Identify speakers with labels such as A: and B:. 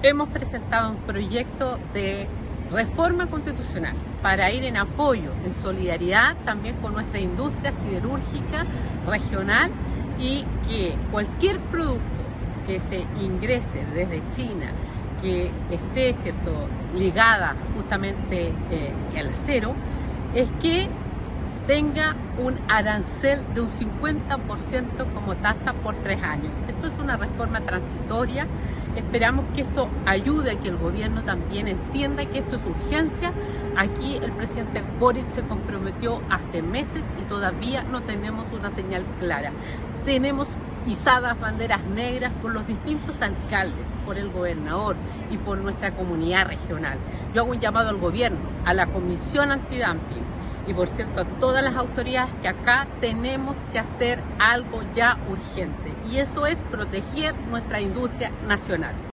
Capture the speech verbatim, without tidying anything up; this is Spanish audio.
A: hemos presentado un proyecto de reforma constitucional para ir en apoyo, en solidaridad también con nuestra industria siderúrgica regional, y que cualquier producto que se ingrese desde China que esté, cierto, ligada justamente eh, al acero, es que tenga un arancel de un cincuenta por ciento como tasa por tres años. Esto es una reforma transitoria. Esperamos que esto ayude a que el gobierno también entienda que esto es urgencia. Aquí el presidente Boric se comprometió hace meses y todavía no tenemos una señal clara. Tenemos izadas banderas negras por los distintos alcaldes, por el gobernador y por nuestra comunidad regional. Yo hago un llamado al gobierno, a la Comisión Antidumping y, por cierto, a todas las autoridades, que acá tenemos que hacer algo ya urgente, y eso es proteger nuestra industria nacional.